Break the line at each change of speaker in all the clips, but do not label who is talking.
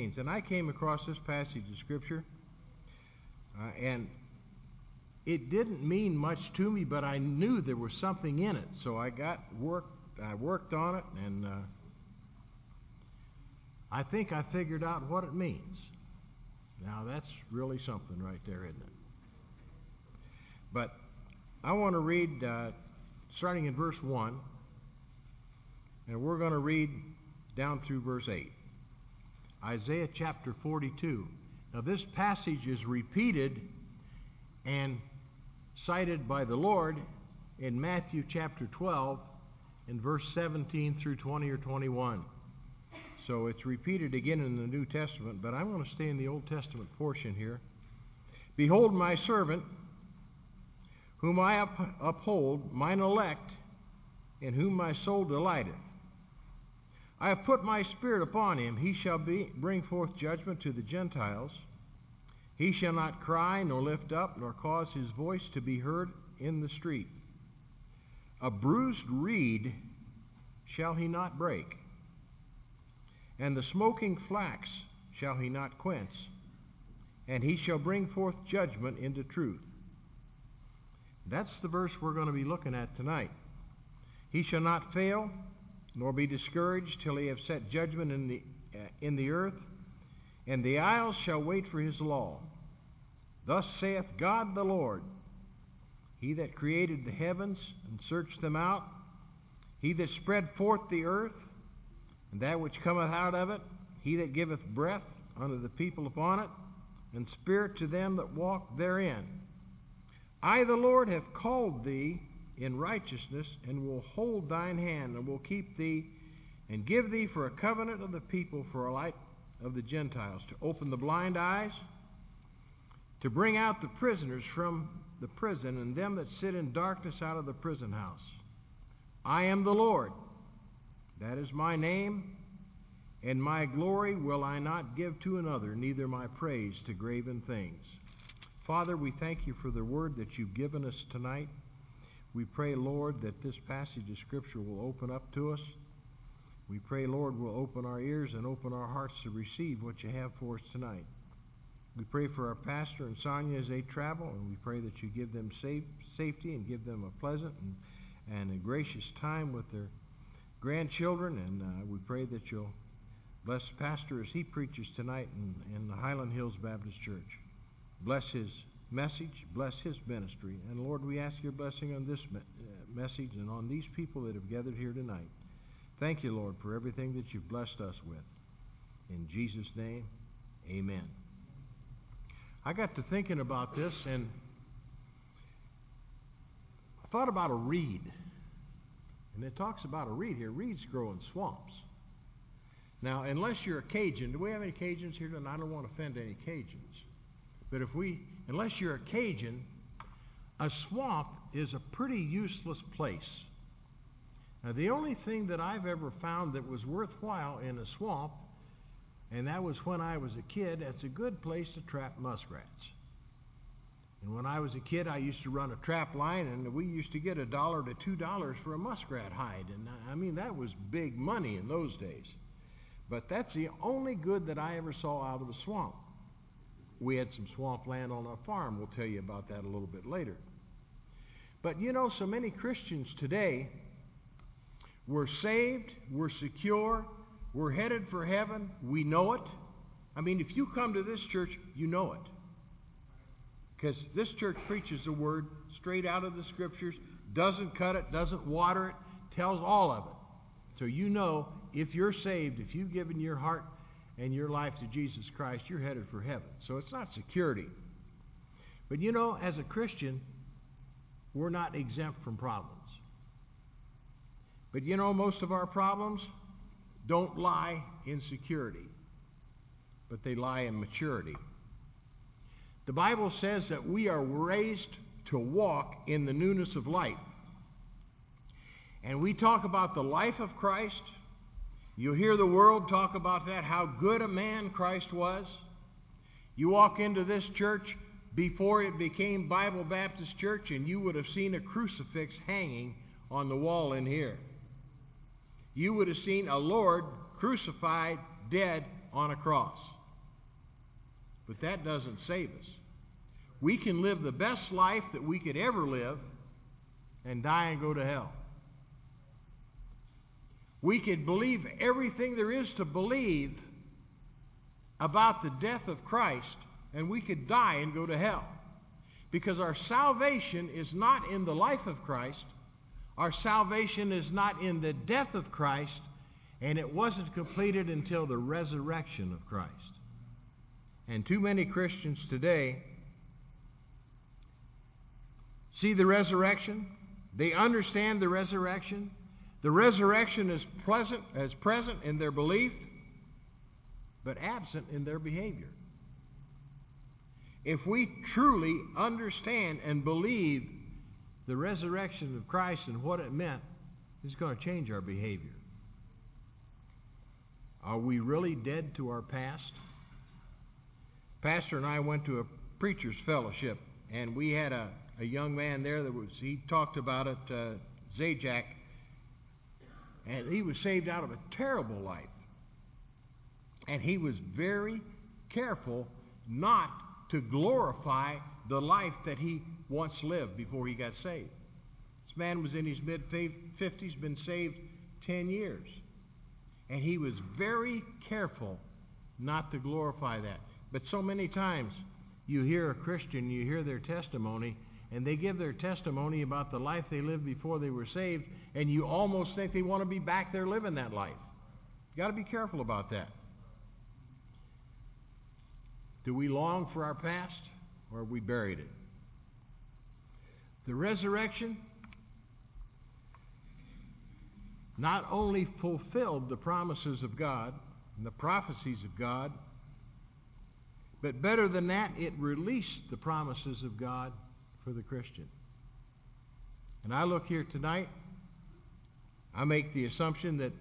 means. And I came across this passage of Scripture, and it didn't mean much to me, but I knew there was something in it. So I worked on it, and I think I figured out what it means. Now that's really something right there, isn't it? But I want to read, starting in verse 1, and we're going to read down through verse 8. Isaiah chapter 42. Now this passage is repeated and cited by the Lord in Matthew chapter 12 in verse 17 through 20 or 21. So it's repeated again in the New Testament, but I'm going to stay in the Old Testament portion here. Behold my servant, whom I uphold, mine elect, in whom my soul delighteth. I have put my spirit upon him. He shall bring forth judgment to the Gentiles. He shall not cry, nor lift up, nor cause his voice to be heard in the street. A bruised reed shall he not break, and the smoking flax shall he not quench, and he shall bring forth judgment into truth. That's the verse we're going to be looking at tonight. He shall not fail, nor be discouraged till he have set judgment in the earth, and the isles shall wait for his law. Thus saith God the Lord, he that created the heavens and searched them out, he that spread forth the earth, and that which cometh out of it, he that giveth breath unto the people upon it, and spirit to them that walk therein. I, the Lord, have called thee in righteousness, and will hold thine hand, and will keep thee, and give thee for a covenant of the people, for a light of the Gentiles, to open the blind eyes, to bring out the prisoners from the prison, and them that sit in darkness out of the prison house. I am the Lord, that is my name, and my glory will I not give to another, neither my praise to graven things. Father, we thank you for the word that you've given us tonight. We pray, Lord, that this passage of Scripture will open up to us. We pray, Lord, we'll open our ears and open our hearts to receive what you have for us tonight. We pray for our pastor and Sonia as they travel, and we pray that you give them safety and give them a pleasant and a gracious time with their grandchildren. And we pray that you'll bless the pastor as he preaches tonight in the Highland Hills Baptist Church. Bless his message, bless his ministry. And Lord, we ask your blessing on this message and on these people that have gathered here tonight. Thank you, Lord, for everything that you've blessed us with. In Jesus' name, amen. I got to thinking about this, and I thought about a reed. And it talks about a reed here. Reeds grow in swamps. Now, unless you're a Cajun, do we have any Cajuns here tonight? I don't want to offend any Cajuns. But unless you're a Cajun, a swamp is a pretty useless place. Now, the only thing that I've ever found that was worthwhile in a swamp, and that was when I was a kid, it's a good place to trap muskrats. And when I was a kid, I used to run a trap line, and we used to get $1 to $2 for a muskrat hide. And I mean, that was big money in those days. But that's the only good that I ever saw out of a swamp. We had some swamp land on our farm. We'll tell you about that a little bit later. But you know, so many Christians today, we're saved, we're secure, we're headed for heaven, we know it. I mean, if you come to this church, you know it. Because this church preaches the word straight out of the Scriptures, doesn't cut it, doesn't water it, tells all of it. So you know, if you're saved, if you've given your heart and your life to Jesus Christ, you're headed for heaven. So it's not security. But you know, as a Christian, we're not exempt from problems. But you know, most of our problems don't lie in security, but they lie in maturity. The Bible says that we are raised to walk in the newness of life. And we talk about the life of Christ. You'll hear the world talk about that, how good a man Christ was. You walk into this church before it became Bible Baptist Church, and you would have seen a crucifix hanging on the wall in here. You would have seen a Lord crucified, dead on a cross. but that doesn't save us. We can live the best life that we could ever live and die and go to hell. We could believe everything there is to believe about the death of Christ, and we could die and go to hell. Because our salvation is not in the life of Christ. Our salvation is not in the death of Christ, and it wasn't completed until the resurrection of Christ. And too many Christians today see the resurrection. They understand the resurrection. The resurrection is present in their belief, but absent in their behavior. If we truly understand and believe the resurrection of Christ and what it meant, it's going to change our behavior. Are we really dead to our past? Pastor and I went to a preacher's fellowship, and we had a young man there he talked about it, Zajac, and he was saved out of a terrible life. And he was very careful not to glorify the life that he once lived before he got saved. This man was in his mid-50s, been saved 10 years. And he was very careful not to glorify that. But so many times you hear a Christian, you hear their testimony, and they give their testimony about the life they lived before they were saved, and you almost think they want to be back there living that life. You've got to be careful about that. Do we long for our past, or have we buried it? The resurrection not only fulfilled the promises of God and the prophecies of God, but better than that, it released the promises of God for the Christian. And I look here tonight, I make the assumption that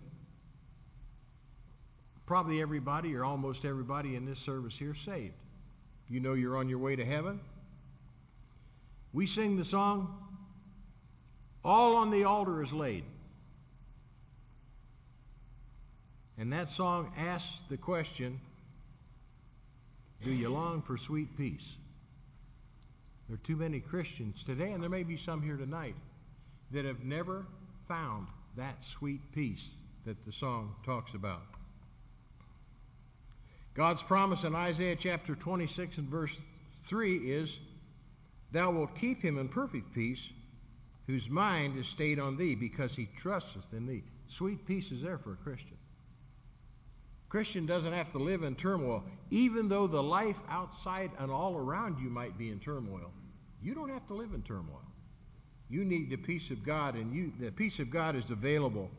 probably everybody or almost everybody in this service here is saved. You know you're on your way to heaven. We sing the song, "All on the Altar is Laid." And that song asks the question, do you long for sweet peace? There are too many Christians today, and there may be some here tonight, that have never found that sweet peace that the song talks about. God's promise in Isaiah chapter 26 and verse 3 is, "Thou wilt keep him in perfect peace, whose mind is stayed on thee, because he trusteth in thee." Sweet peace is there for a Christian. Christian doesn't have to live in turmoil. Even though the life outside and all around you might be in turmoil, you don't have to live in turmoil. You need the peace of God, and the peace of God is available.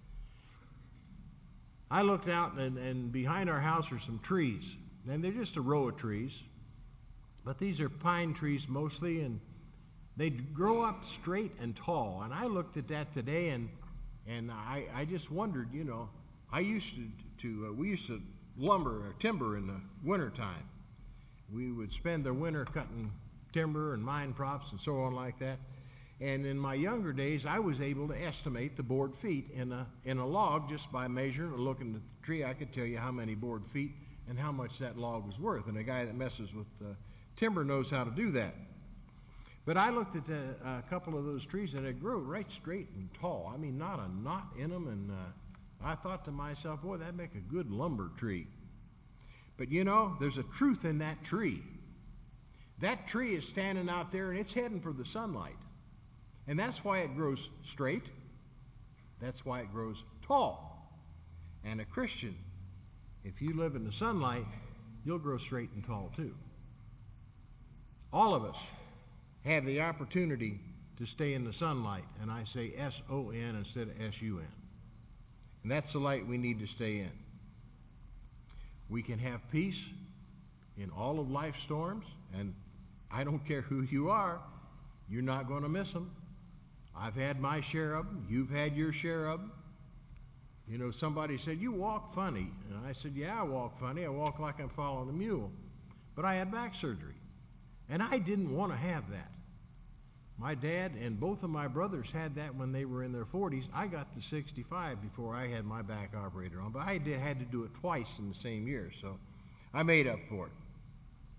I looked out, and behind our house are some trees, and they're just a row of trees, but these are pine trees mostly, and they grow up straight and tall. And I looked at that today, and I just wondered, you know, we used to lumber or timber in the wintertime. We would spend the winter cutting timber and mine props and so on like that. And in my younger days, I was able to estimate the board feet in a log just by measuring or looking at the tree. I could tell you how many board feet and how much that log was worth. And a guy that messes with timber knows how to do that. But I looked at a couple of those trees, and they grew right straight and tall. I mean, not a knot in them. And I thought to myself, boy, that'd make a good lumber tree. But you know, there's a truth in that tree. That tree is standing out there, and it's heading for the sunlight. And that's why it grows straight. That's why it grows tall. And a Christian, if you live in the sunlight, you'll grow straight and tall too. All of us have the opportunity to stay in the sunlight. And I say S-O-N instead of S-U-N. And that's the light we need to stay in. We can have peace in all of life's storms. And I don't care who you are, you're not going to miss them. I've had my share of them. You've had your share of them. You know, somebody said, "You walk funny." And I said, "Yeah, I walk funny. I walk like I'm following a mule." But I had back surgery. And I didn't want to have that. My dad and both of my brothers had that when they were in their 40s. I got to 65 before I had my back operated on. But I had to do it twice in the same year. So I made up for it.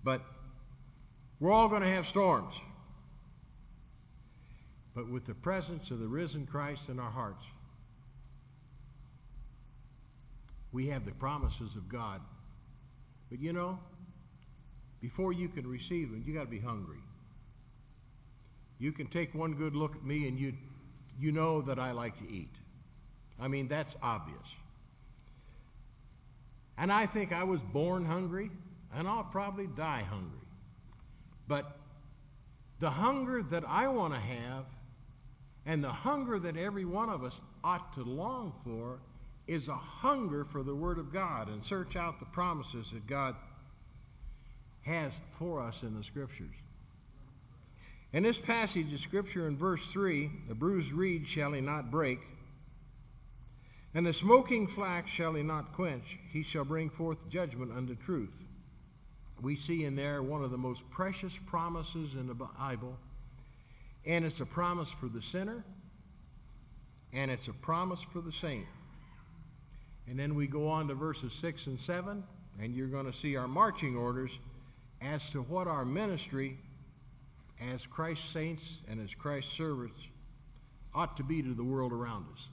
But we're all going to have storms. But with the presence of the risen Christ in our hearts, we have the promises of God. But you know, before you can receive them, you got to be hungry. You can take one good look at me and you know that I like to eat. I mean, that's obvious. And I think I was born hungry, and I'll probably die hungry. But the hunger that I want to have, and the hunger that every one of us ought to long for, is a hunger for the Word of God, and search out the promises that God has for us in the Scriptures. In this passage of Scripture in verse 3, the bruised reed shall he not break, and the smoking flax shall he not quench. He shall bring forth judgment unto truth. We see in there one of the most precious promises in the Bible, and it's a promise for the sinner, and it's a promise for the saint. And then we go on to verses 6 and 7, and you're going to see our marching orders as to what our ministry as Christ's saints and as Christ's servants ought to be to the world around us.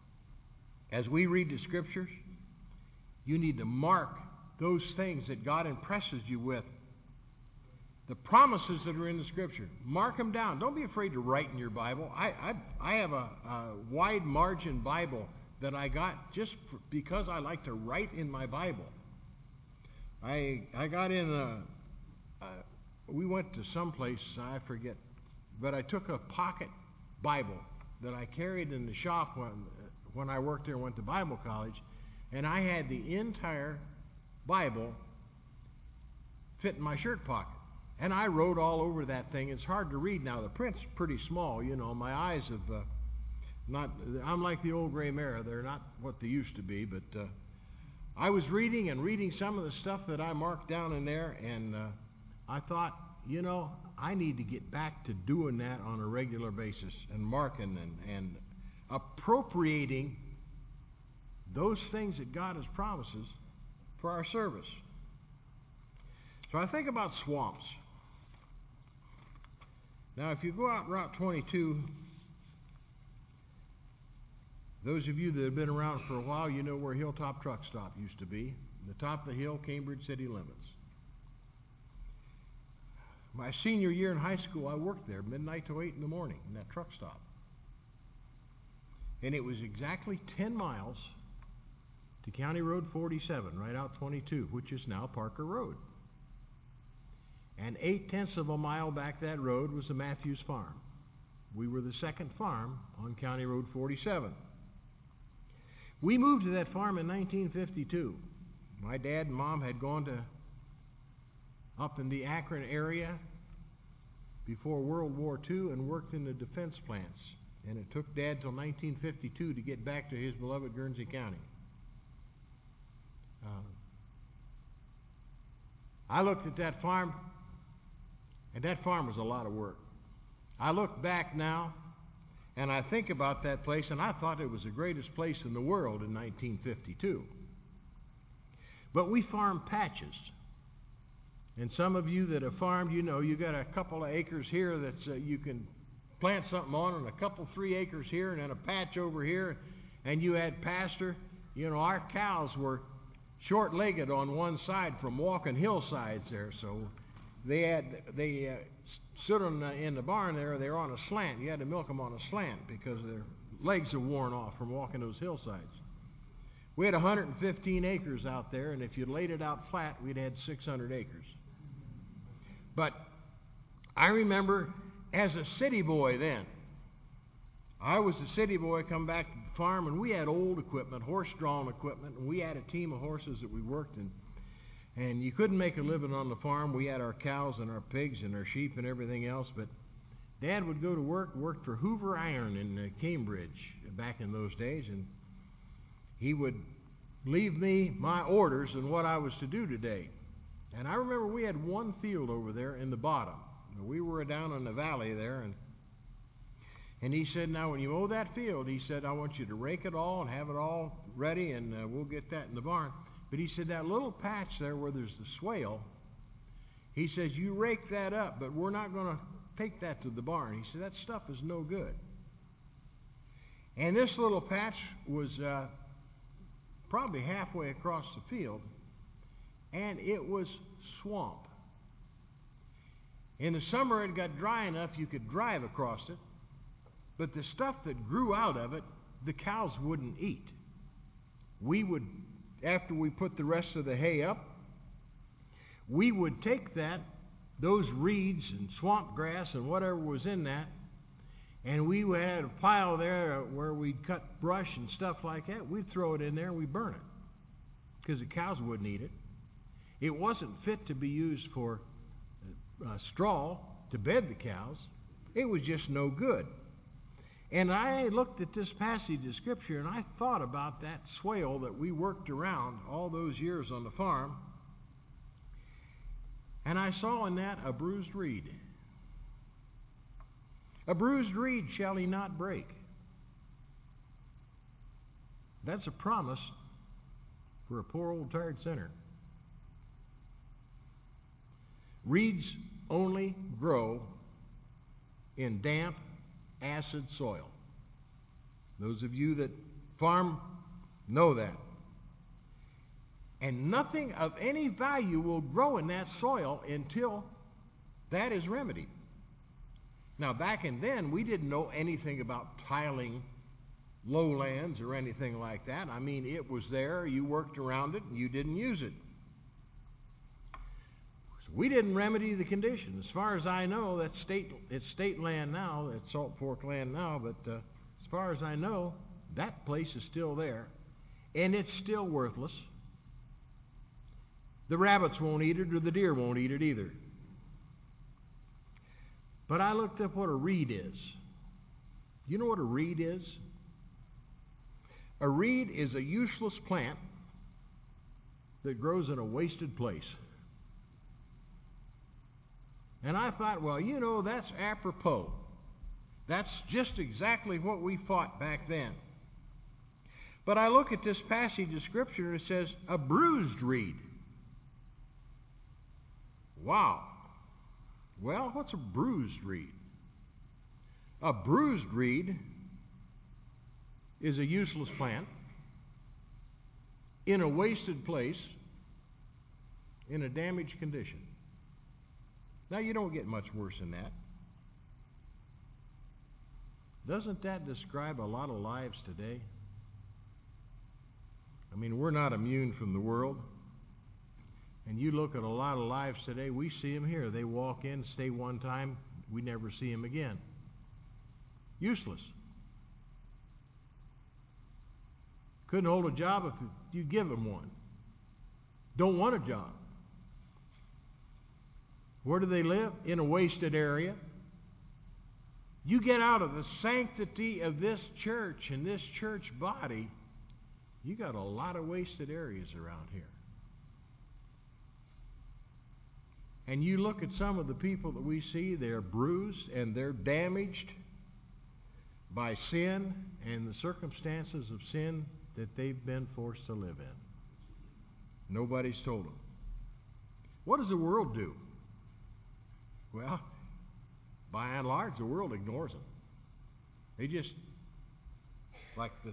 As we read the Scriptures, you need to mark those things that God impresses you with. The promises that are in the Scripture. Mark them down. Don't be afraid to write in your Bible. I have a wide margin Bible that I got just because I like to write in my Bible. I got in we went to some place, I forget, but I took a pocket Bible that I carried in the shop when I worked there and went to Bible college, and I had the entire Bible fit in my shirt pocket. And I wrote all over that thing. It's hard to read now. The print's pretty small, you know. My eyes have I'm like the old gray mare. They're not what they used to be, but I was reading some of the stuff that I marked down in there, and I thought, you know, I need to get back to doing that on a regular basis and marking and appropriating those things that God has promises for our service. So I think about swamps. Now, if you go out Route 22, those of you that have been around for a while, you know where Hilltop Truck Stop used to be. The top of the hill, Cambridge city limits. My senior year in high school, I worked there midnight to 8 in the morning in that truck stop. And it was exactly 10 miles to County Road 47, right out 22, which is now Parker Road. And 8/10 of a mile back that road was the Matthews Farm. We were the second farm on County Road 47. We moved to that farm in 1952. My dad and mom had gone to up in the Akron area before World War II and worked in the defense plants. And it took Dad till 1952 to get back to his beloved Guernsey County. I looked at that farm, and that farm was a lot of work. I look back now, and I think about that place, and I thought it was the greatest place in the world in 1952. But we farmed patches. And some of you that have farmed, you know, you got a couple of acres here that you can plant something on, and a couple, 3 acres here, and then a patch over here, and you had pasture. You know, our cows were short-legged on one side from walking hillsides there, so they stood in the barn there. They were on a slant. You had to milk them on a slant because their legs are worn off from walking those hillsides. We had 115 acres out there, and if you laid it out flat, we'd had 600 acres. But I remember as a city boy then, I was a city boy, come back to the farm, and we had old equipment, horse-drawn equipment, and we had a team of horses that we worked in. And you couldn't make a living on the farm. We had our cows and our pigs and our sheep and everything else, but Dad would go to worked for Hoover Iron in Cambridge back in those days, and he would leave me my orders and what I was to do today. And I remember we had one field over there in the bottom. We were down in the valley there, and he said, now when you mow that field, he said, I want you to rake it all and have it all ready, and we'll get that in the barn. But he said that little patch there where there's the swale, He says, you rake that up, but we're not going to take that to the barn. He said, that stuff is no good. And this little patch was probably halfway across the field, and it was swamp. In the summer, it got dry enough you could drive across it, but the stuff that grew out of it, the cows wouldn't eat. We would, after we put the rest of the hay up, we would take those reeds and swamp grass and whatever was in that, and we had a pile there where we'd cut brush and stuff like that. We'd throw it in there and we'd burn it because the cows wouldn't eat it. It wasn't fit to be used for straw to bed the cows. It was just no good. And I looked at this passage of Scripture and I thought about that swale that we worked around all those years on the farm. And I saw in that a bruised reed. A bruised reed shall he not break. That's a promise for a poor old tired sinner. Reeds only grow in damp, acid soil. Those of you that farm know that. And nothing of any value will grow in that soil until that is remedied. Now, back in then, we didn't know anything about tiling lowlands or anything like that. I mean, it was there, you worked around it, and you didn't use it. So we didn't remedy the condition. As far as I know, it's state land now, it's Salt Fork land now, but as far as I know, that place is still there, and it's still worthless. The rabbits won't eat it, or the deer won't eat it either. But I looked up what a reed is. You know what a reed is? A reed is a useless plant that grows in a wasted place. And I thought, well, you know, that's apropos. That's just exactly what we fought back then. But I look at this passage of Scripture and it says, a bruised reed. Wow. Well, what's a bruised reed? A bruised reed is a useless plant in a wasted place in a damaged condition. Now, you don't get much worse than that. Doesn't that describe a lot of lives today? I mean, we're not immune from the world. And you look at a lot of lives today, we see them here. They walk in, stay one time, we never see them again. Useless. Couldn't hold a job if you give them one. Don't want a job. Where do they live? In a wasted area. You get out of the sanctity of this church and this church body, you got a lot of wasted areas around here. And you look at some of the people that we see, they're bruised and they're damaged by sin and the circumstances of sin that they've been forced to live in. Nobody's told them. What does the world do? Well, by and large, the world ignores them. They just, like the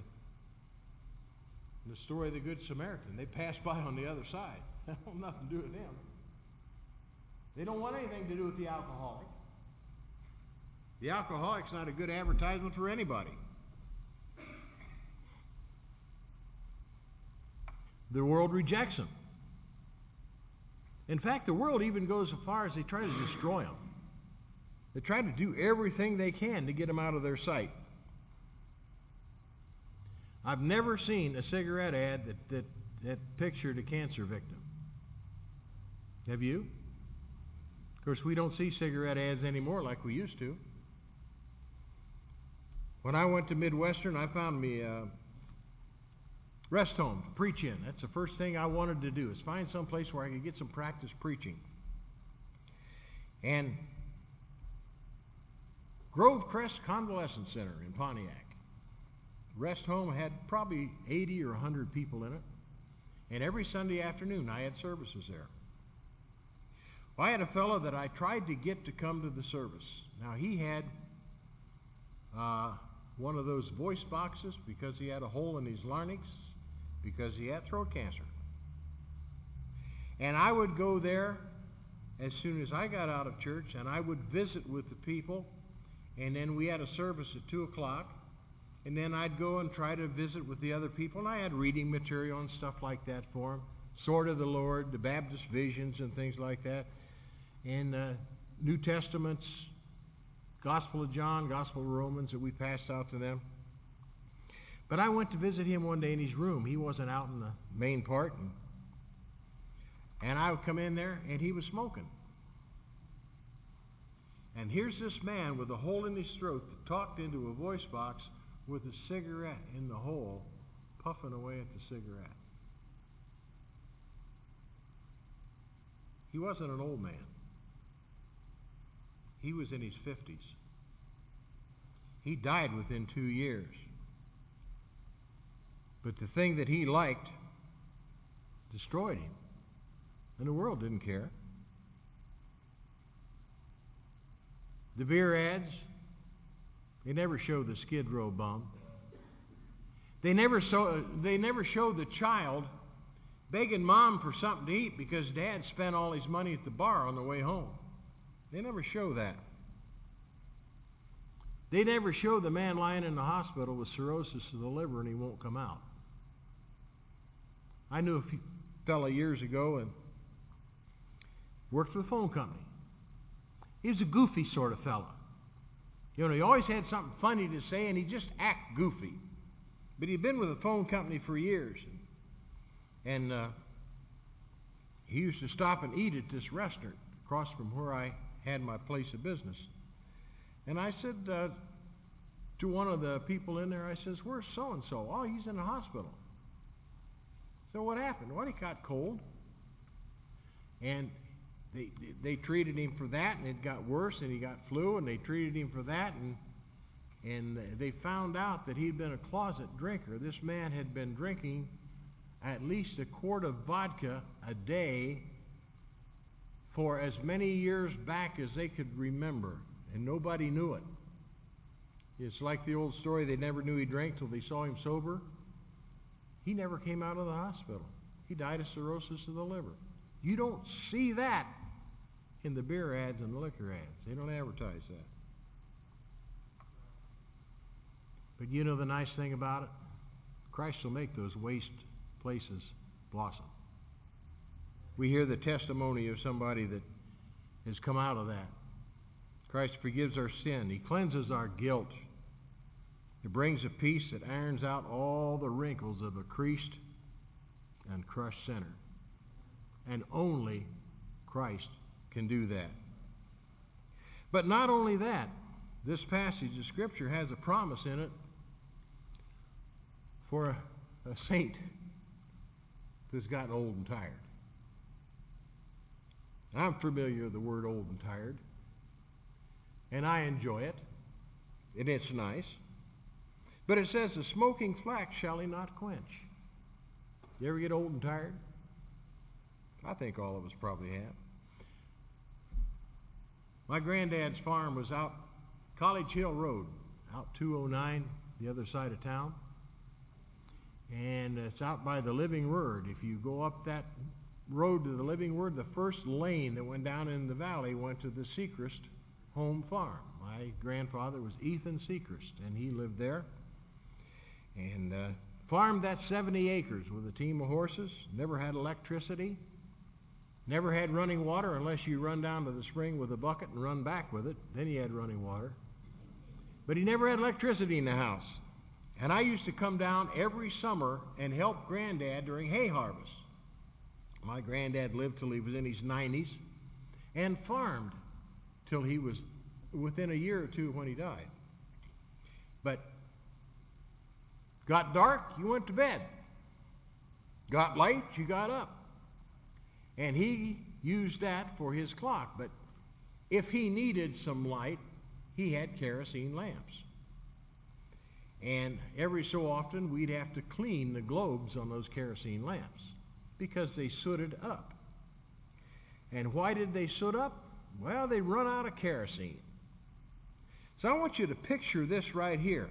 story of the Good Samaritan, they pass by on the other side. That has nothing to do with them. They don't want anything to do with the alcoholic. The alcoholic's not a good advertisement for anybody. The world rejects them. In fact, the world even goes as far as they try to destroy them. They try to do everything they can to get them out of their sight. I've never seen a cigarette ad that pictured a cancer victim. Have you? Of course, we don't see cigarette ads anymore like we used to. When I went to Midwestern, I found me a rest home to preach in. That's the first thing I wanted to do, is find some place where I could get some practice preaching. And Grove Crest Convalescent Center in Pontiac. Rest home had probably 80 or 100 people in it. And every Sunday afternoon I had services there. Well, I had a fellow that I tried to get to come to the service. Now, he had one of those voice boxes because he had a hole in his larynx because he had throat cancer. And I would go there as soon as I got out of church, and I would visit with the people, and then we had a service at 2 o'clock, and then I'd go and try to visit with the other people, and I had reading material and stuff like that for them, Sword of the Lord, the Baptist Visions and things like that, and New Testaments, Gospel of John, Gospel of Romans that we passed out to them. But I went to visit him one day in his room. He wasn't out in the main part, and I would come in there, and he was smoking. And here's this man with a hole in his throat that talked into a voice box with a cigarette in the hole, puffing away at the cigarette. He wasn't an old man. He was in his 50s. He died within 2 years. But the thing that he liked destroyed him. And the world didn't care. The beer ads, they never show the Skid Row bum. They never show the child begging mom for something to eat because dad spent all his money at the bar on the way home. They never show that. They never show the man lying in the hospital with cirrhosis of the liver and he won't come out. I knew a fellow years ago and worked for the phone company. He was a goofy sort of fellow. You know, he always had something funny to say and he just act goofy. But he'd been with the phone company for years. And he used to stop and eat at this restaurant across from where I had my place of business. And I said to one of the people in there, I says, "Where's so-and-so?" "Oh, he's in the hospital." So what happened? Well, he caught cold. And they treated him for that, and it got worse, and he got flu, and they treated him for that, and they found out that he'd been a closet drinker. This man had been drinking at least a quart of vodka a day for as many years back as they could remember, and nobody knew it. It's like the old story, they never knew he drank till they saw him sober. He never came out of the hospital. He died of cirrhosis of the liver. You don't see that in the beer ads and the liquor ads. They don't advertise that. But you know the nice thing about it? Christ will make those waste places blossom. We hear the testimony of somebody that has come out of that. Christ forgives our sin. He cleanses our guilt. He brings a peace that irons out all the wrinkles of a creased and crushed sinner. And only Christ can do that. But not only that, this passage of Scripture has a promise in it for a saint that's gotten old and tired. I'm familiar with the word old and tired, and I enjoy it, and it's nice. But it says, "The smoking flax shall he not quench." You ever get old and tired? I think all of us probably have. My granddad's farm was out College Hill Road, out 209, the other side of town. And it's out by the Living Word. If you go up that road to the Living Word, the first lane that went down in the valley went to the Sechrist home farm. My grandfather was Ethan Sechrist, and he lived there. And farmed that 70 acres with a team of horses. Never had electricity. Never had running water unless you run down to the spring with a bucket and run back with it. Then he had running water. But he never had electricity in the house. And I used to come down every summer and help Granddad during hay harvest. My granddad lived till he was in his 90s and farmed till he was within a year or two when he died. But got dark, you went to bed. Got light, you got up. And he used that for his clock. But if he needed some light, he had kerosene lamps. And every so often, we'd have to clean the globes on those kerosene lamps because they sooted up. And why did they soot up? Well, they run out of kerosene. So I want you to picture this right here.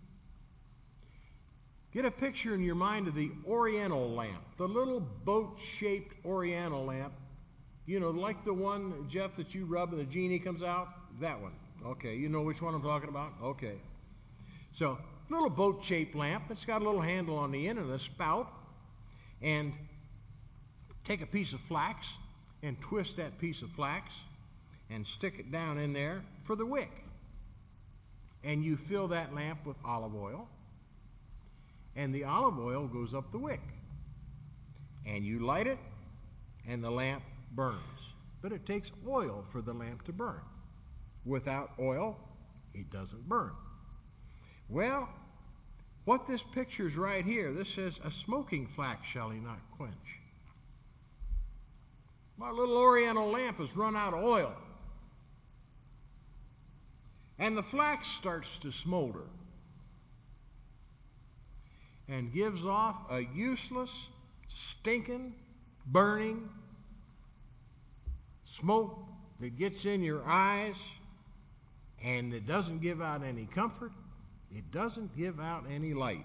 Get a picture in your mind of the Oriental lamp, the little boat-shaped Oriental lamp. You know, like the one, Jeff, that you rub and the genie comes out? That one. Okay, you know which one I'm talking about? Okay. So, little boat-shaped lamp. It's got a little handle on the end and a spout. And take a piece of flax and twist that piece of flax and stick it down in there for the wick. And you fill that lamp with olive oil. And the olive oil goes up the wick. And you light it, and the lamp burns. But it takes oil for the lamp to burn. Without oil, it doesn't burn. Well, what this picture's right here, this says, a smoking flax shall he not quench. My little Oriental lamp has run out of oil. And the flax starts to smolder and gives off a useless, stinking, burning smoke that gets in your eyes, and it doesn't give out any comfort. It doesn't give out any light.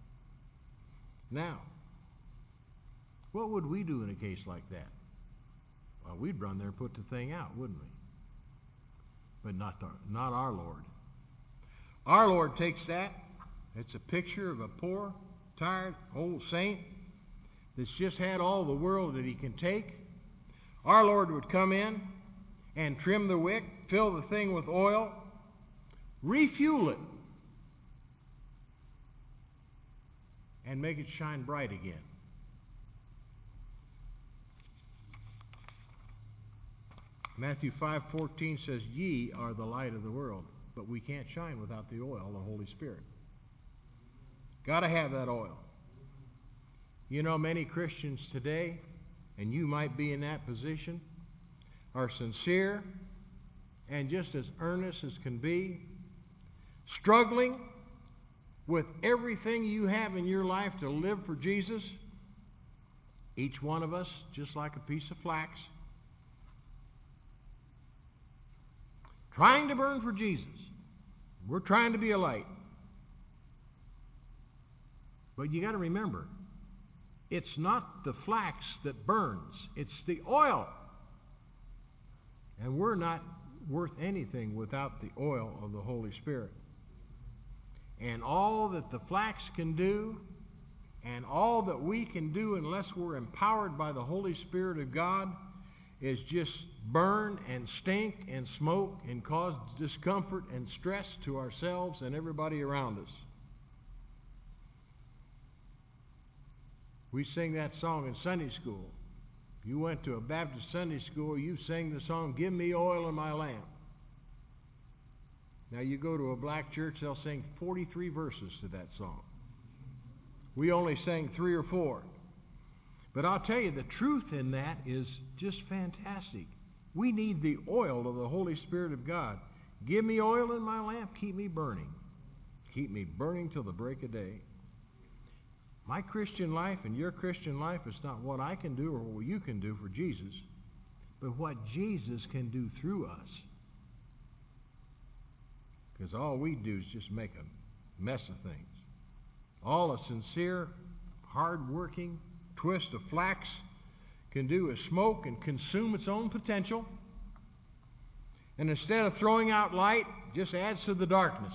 Now, what would we do in a case like that? Well, we'd run there and put the thing out, wouldn't we? But not our Lord. Our Lord takes that. It's a picture of a poor, tired old saint that's just had all the world that he can take. Our Lord would come in and trim the wick, fill the thing with oil, refuel it, and make it shine bright again. Matthew 5:14 says, ye are the light of the world. But we can't shine without the oil, the Holy Spirit. Got to have that oil. You know, many Christians today, and you might be in that position, are sincere and just as earnest as can be, struggling with everything you have in your life to live for Jesus. Each one of us, just like a piece of flax, trying to burn for Jesus. We're trying to be a light. But you got to remember, it's not the flax that burns, it's the oil. And we're not worth anything without the oil of the Holy Spirit. And all that the flax can do, and all that we can do unless we're empowered by the Holy Spirit of God, is just burn and stink and smoke and cause discomfort and stress to ourselves and everybody around us. We sing that song in Sunday school. If you went to a Baptist Sunday school, you sang the song, "Give me oil in my lamp." Now you go to a black church, they'll sing 43 verses to that song. We only sang 3 or 4. But I'll tell you, the truth in that is just fantastic. We need the oil of the Holy Spirit of God. Give me oil in my lamp, keep me burning. Keep me burning till the break of day. My Christian life and your Christian life is not what I can do or what you can do for Jesus, but what Jesus can do through us. Because all we do is just make a mess of things. All a sincere, hard-working twist of flax can do is smoke and consume its own potential. And instead of throwing out light, just adds to the darkness.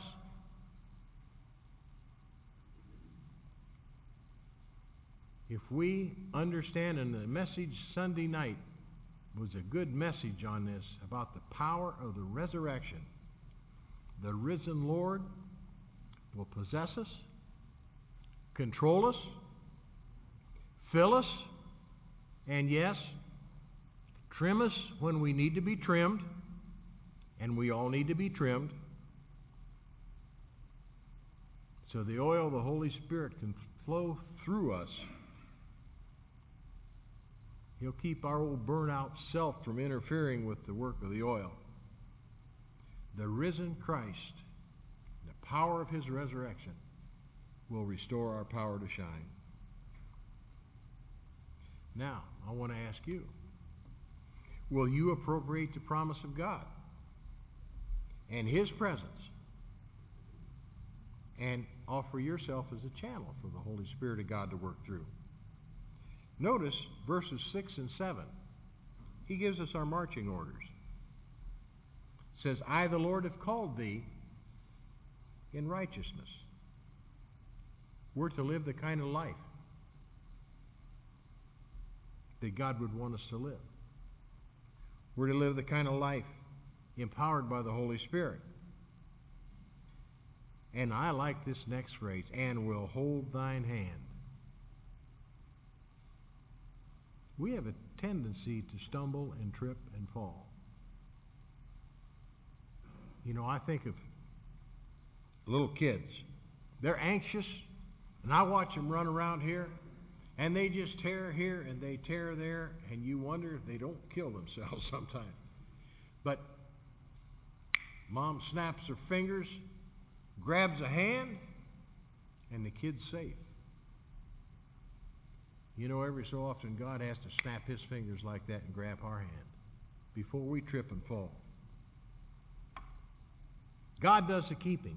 If we understand, and the message Sunday night was a good message on this, about the power of the resurrection. The risen Lord will possess us, control us, fill us, and yes, trim us when we need to be trimmed, and we all need to be trimmed, so the oil of the Holy Spirit can flow through us. He'll keep our old burnout self from interfering with the work of the oil. The risen Christ, the power of his resurrection, will restore our power to shine. Now, I want to ask you, will you appropriate the promise of God and His presence and offer yourself as a channel for the Holy Spirit of God to work through? Notice verses 6 and 7. He gives us our marching orders. It says, I, the Lord, have called thee in righteousness. We're to live the kind of life that God would want us to live. We're to live the kind of life empowered by the Holy Spirit. And I like this next phrase, and will hold thine hand. We have a tendency to stumble and trip and fall. You know, I think of little kids. They're anxious, and I watch them run around here, and they just tear here and they tear there, and you wonder if they don't kill themselves sometime. But mom snaps her fingers, grabs a hand, and the kid's safe. You know, every so often God has to snap His fingers like that and grab our hand before we trip and fall. God does the keeping.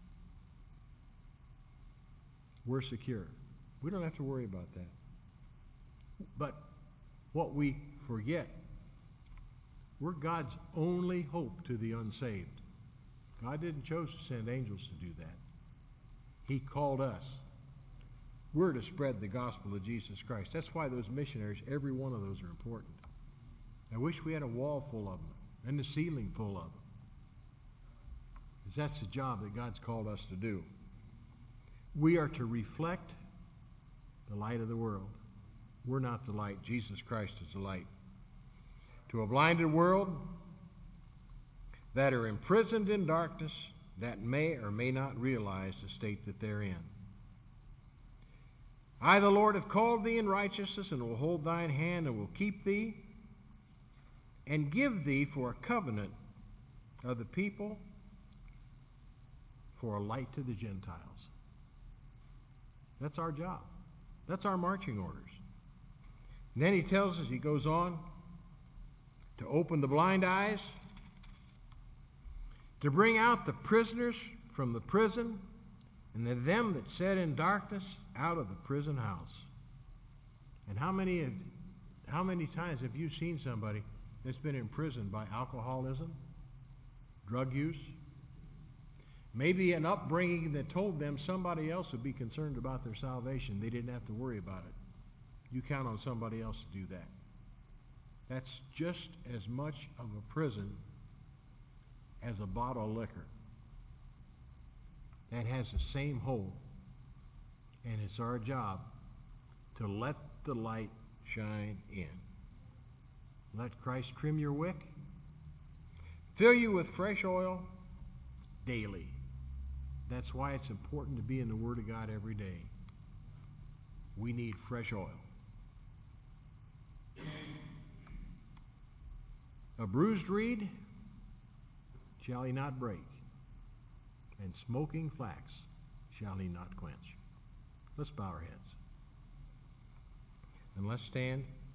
We're secure. We don't have to worry about that. But what we forget, we're God's only hope to the unsaved. God didn't choose to send angels to do that. He called us. We're to spread the gospel of Jesus Christ. That's why those missionaries, every one of those are important. I wish we had a wall full of them and the ceiling full of them. Because that's the job that God's called us to do. We are to reflect the light of the world. We're not the light. Jesus Christ is the light. To a blinded world that are imprisoned in darkness, that may or may not realize the state that they're in. I, the Lord, have called thee in righteousness, and will hold thine hand, and will keep thee, and give thee for a covenant of the people, for a light to the Gentiles. That's our job. That's our marching orders. And then he tells us, he goes on, to open the blind eyes, to bring out the prisoners from the prison, and them that sat in darkness out of the prison house. And how many times have you seen somebody that's been imprisoned by alcoholism, drug use, maybe an upbringing that told them somebody else would be concerned about their salvation. They didn't have to worry about it. You count on somebody else to do that. That's just as much of a prison as a bottle of liquor. That has the same hold. And it's our job to let the light shine in. Let Christ trim your wick. Fill you with fresh oil daily. That's why it's important to be in the Word of God every day. We need fresh oil. A bruised reed shall he not break, and smoking flax shall he not quench. Let's bow our heads. And let's stand.